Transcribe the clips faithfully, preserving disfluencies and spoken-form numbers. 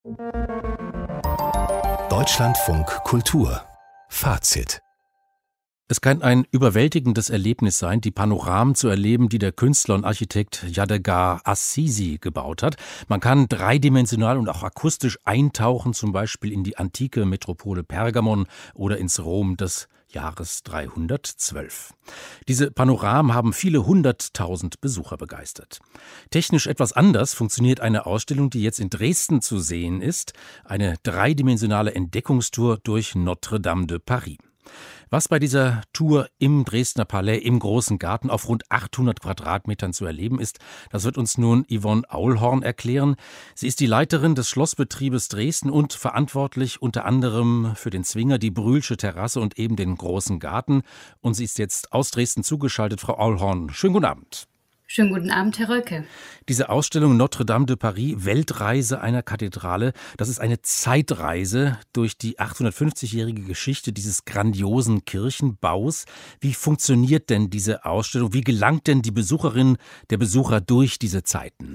Deutschlandfunk Kultur Fazit. Es kann ein überwältigendes Erlebnis sein, die Panoramen zu erleben, die der Künstler und Architekt Yadigar Assisi gebaut hat. Man kann dreidimensional und auch akustisch eintauchen, zum Beispiel in die antike Metropole Pergamon oder ins Rom des Jahres dreihundertzwölf. Diese Panoramen haben viele hunderttausend Besucher begeistert. Technisch etwas anders funktioniert eine Ausstellung, die jetzt in Dresden zu sehen ist, eine dreidimensionale Entdeckungstour durch Notre-Dame de Paris. Was bei dieser Tour im Dresdner Palais im Großen Garten auf rund achthundert Quadratmetern zu erleben ist, das wird uns nun Yvonne Aulhorn erklären. Sie ist die Leiterin des Schlossbetriebes Dresden und verantwortlich unter anderem für den Zwinger, die Brühlsche Terrasse und eben den Großen Garten. Und sie ist jetzt aus Dresden zugeschaltet. Frau Aulhorn, schönen guten Abend. Schönen guten Abend, Herr Röcke. Diese Ausstellung Notre-Dame de Paris, Weltreise einer Kathedrale, das ist eine Zeitreise durch die achthundertfünfzigjährige Geschichte dieses grandiosen Kirchenbaus. Wie funktioniert denn diese Ausstellung? Wie gelangt denn die Besucherin, der Besucher durch diese Zeiten?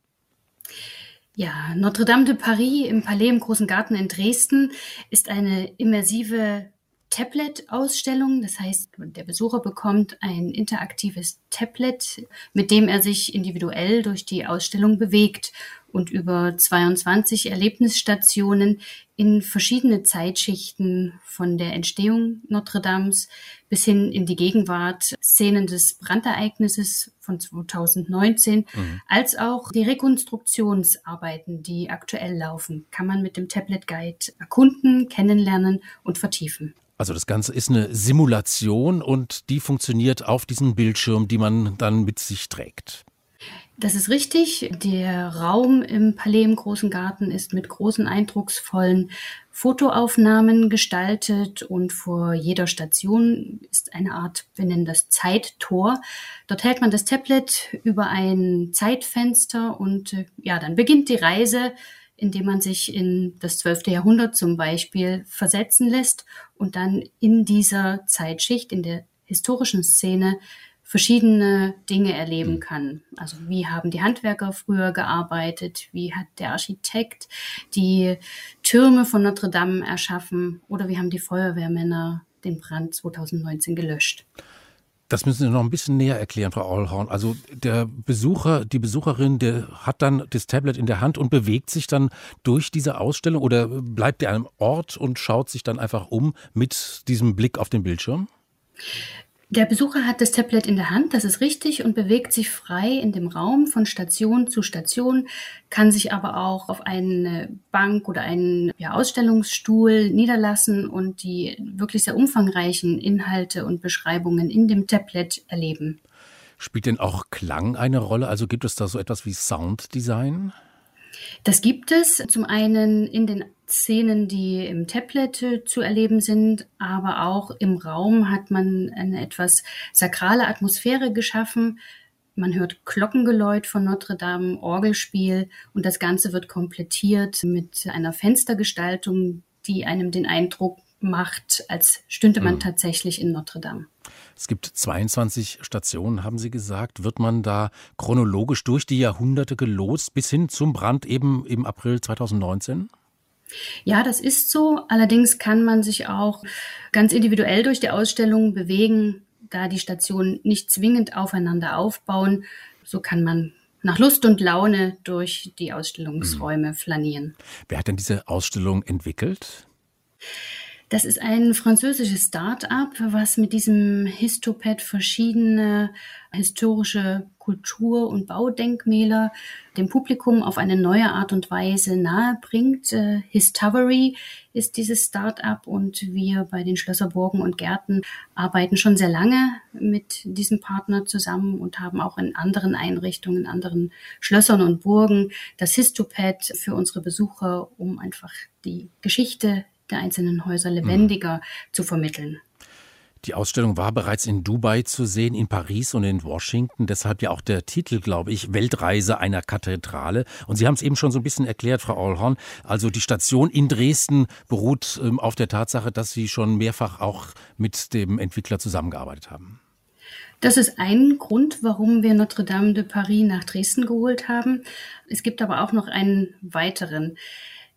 Ja, Notre-Dame de Paris im Palais im Großen Garten in Dresden ist eine immersive Tablet-Ausstellung. Das heißt, der Besucher bekommt ein interaktives Tablet, mit dem er sich individuell durch die Ausstellung bewegt und über zweiundzwanzig Erlebnisstationen in verschiedene Zeitschichten von der Entstehung Notre-Dames bis hin in die Gegenwart, Szenen des Brandereignisses von zweitausendneunzehn, mhm. als auch die Rekonstruktionsarbeiten, die aktuell laufen, kann man mit dem Tablet Guide erkunden, kennenlernen und vertiefen. Also das Ganze ist eine Simulation und die funktioniert auf diesem Bildschirm, die man dann mit sich trägt. Das ist richtig. Der Raum im Palais im Großen Garten ist mit großen, eindrucksvollen Fotoaufnahmen gestaltet und vor jeder Station ist eine Art, wir nennen das Zeittor. Dort hält man das Tablet über ein Zeitfenster und ja, dann beginnt die Reise, indem man sich in das zwölfte Jahrhundert zum Beispiel versetzen lässt und dann in dieser Zeitschicht, in der historischen Szene, verschiedene Dinge erleben kann. Also wie haben die Handwerker früher gearbeitet, wie hat der Architekt die Türme von Notre Dame erschaffen oder wie haben die Feuerwehrmänner den Brand zweitausendneunzehn gelöscht. Das müssen Sie noch ein bisschen näher erklären, Frau Aulhorn. Also der Besucher, die Besucherin, der hat dann das Tablet in der Hand und bewegt sich dann durch diese Ausstellung oder bleibt er an einem Ort und schaut sich dann einfach um mit diesem Blick auf den Bildschirm? Der Besucher hat das Tablet in der Hand, das ist richtig, und bewegt sich frei in dem Raum von Station zu Station, kann sich aber auch auf eine Bank oder einen ja, Ausstellungsstuhl niederlassen und die wirklich sehr umfangreichen Inhalte und Beschreibungen in dem Tablet erleben. Spielt denn auch Klang eine Rolle? Also gibt es da so etwas wie Sounddesign? Das gibt es zum einen in den Szenen, die im Tablet zu erleben sind, aber auch im Raum hat man eine etwas sakrale Atmosphäre geschaffen. Man hört Glockengeläut von Notre Dame, Orgelspiel und das Ganze wird komplettiert mit einer Fenstergestaltung, die einem den Eindruck macht, als stünde man mhm. tatsächlich in Notre Dame. Es gibt zweiundzwanzig Stationen, haben Sie gesagt. Wird man da chronologisch durch die Jahrhunderte gelost bis hin zum Brand eben im April zweitausendneunzehn? Ja, das ist so. Allerdings kann man sich auch ganz individuell durch die Ausstellung bewegen, da die Stationen nicht zwingend aufeinander aufbauen. So kann man nach Lust und Laune durch die Ausstellungsräume mhm. flanieren. Wer hat denn diese Ausstellung entwickelt? Das ist ein französisches Start-up, was mit diesem Histopad verschiedene historische Kultur- und Baudenkmäler dem Publikum auf eine neue Art und Weise nahebringt. Äh, Histovery ist dieses Start-up und wir bei den Schlösser, Burgen und Gärten arbeiten schon sehr lange mit diesem Partner zusammen und haben auch in anderen Einrichtungen, in anderen Schlössern und Burgen das Histopad für unsere Besucher, um einfach die Geschichte der einzelnen Häuser lebendiger mhm. zu vermitteln. Die Ausstellung war bereits in Dubai zu sehen, in Paris und in Washington. Deshalb ja auch der Titel, glaube ich, Weltreise einer Kathedrale. Und Sie haben es eben schon so ein bisschen erklärt, Frau Aulhorn. Also die Station in Dresden beruht ähm, auf der Tatsache, dass Sie schon mehrfach auch mit dem Entwickler zusammengearbeitet haben. Das ist ein Grund, warum wir Notre-Dame de Paris nach Dresden geholt haben. Es gibt aber auch noch einen weiteren.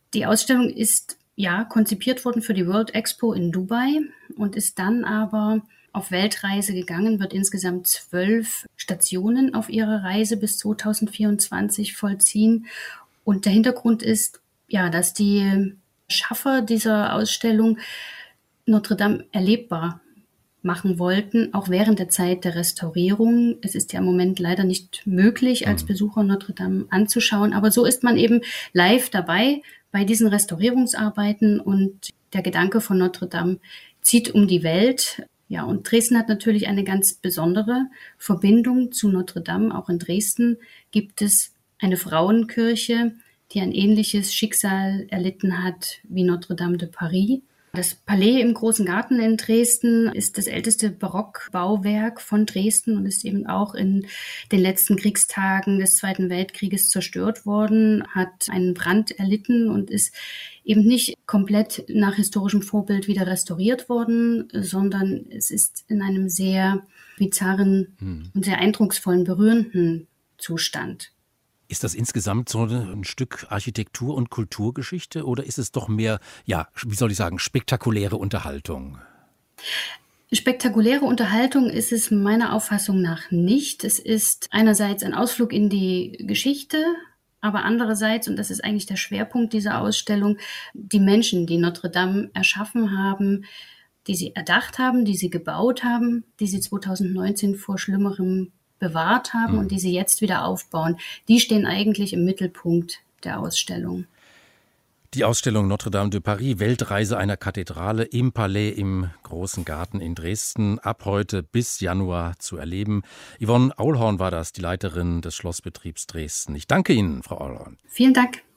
Die Ausstellung ist ja konzipiert worden für die World Expo in Dubai und ist dann aber auf Weltreise gegangen, wird insgesamt zwölf Stationen auf ihrer Reise bis zweitausendvierundzwanzig vollziehen. Und der Hintergrund ist, ja, dass die Schaffer dieser Ausstellung Notre Dame erlebbar machen wollten, auch während der Zeit der Restaurierung. Es ist ja im Moment leider nicht möglich, als Besucher Notre Dame anzuschauen, aber so ist man eben live dabei bei diesen Restaurierungsarbeiten und der Gedanke von Notre Dame zieht um die Welt. Ja, und Dresden hat natürlich eine ganz besondere Verbindung zu Notre Dame. Auch in Dresden gibt es eine Frauenkirche, die ein ähnliches Schicksal erlitten hat wie Notre Dame de Paris. Das Palais im Großen Garten in Dresden ist das älteste Barockbauwerk von Dresden und ist eben auch in den letzten Kriegstagen des Zweiten Weltkrieges zerstört worden, hat einen Brand erlitten und ist eben nicht komplett nach historischem Vorbild wieder restauriert worden, sondern es ist in einem sehr bizarren hm. und sehr eindrucksvollen, berührenden Zustand. Ist das insgesamt so ein Stück Architektur- und Kulturgeschichte oder ist es doch mehr, ja, wie soll ich sagen, spektakuläre Unterhaltung? Spektakuläre Unterhaltung ist es meiner Auffassung nach nicht. Es ist einerseits ein Ausflug in die Geschichte, aber andererseits, und das ist eigentlich der Schwerpunkt dieser Ausstellung, die Menschen, die Notre Dame erschaffen haben, die sie erdacht haben, die sie gebaut haben, die sie zweitausendneunzehn vor Schlimmerem bewahrt haben mhm. und die sie jetzt wieder aufbauen, die stehen eigentlich im Mittelpunkt der Ausstellung. Die Ausstellung Notre Dame de Paris, Weltreise einer Kathedrale im Palais im Großen Garten in Dresden, ab heute bis Januar zu erleben. Yvonne Aulhorn war das, die Leiterin des Schlossbetriebs Dresden. Ich danke Ihnen, Frau Aulhorn. Vielen Dank.